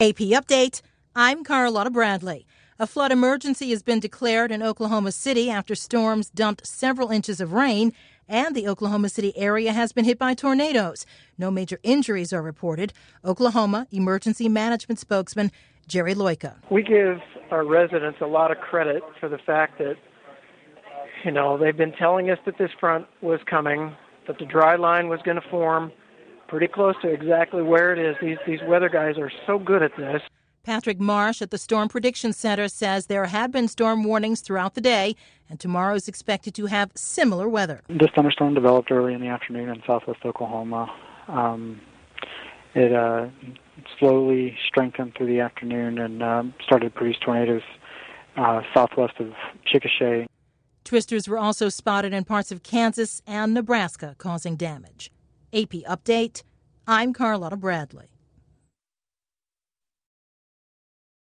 AP Update, I'm Carlotta Bradley. A flood emergency has been declared in Oklahoma City after storms dumped several inches of rain, and the Oklahoma City area has been hit by tornadoes. No major injuries are reported. Oklahoma Emergency Management spokesman Jerry Loika. We give our residents a lot of credit for the fact that, they've been telling us that this front was coming, that the dry line was going to form pretty close to exactly where it is. These weather guys are so good at this. Patrick Marsh at the Storm Prediction Center says there have been storm warnings throughout the day, and tomorrow is expected to have similar weather. This thunderstorm developed early in the afternoon in southwest Oklahoma. It slowly strengthened through the afternoon and started to produce tornadoes southwest of Chickasha. Twisters were also spotted in parts of Kansas and Nebraska, causing damage. AP Update, I'm Carlotta Bradley.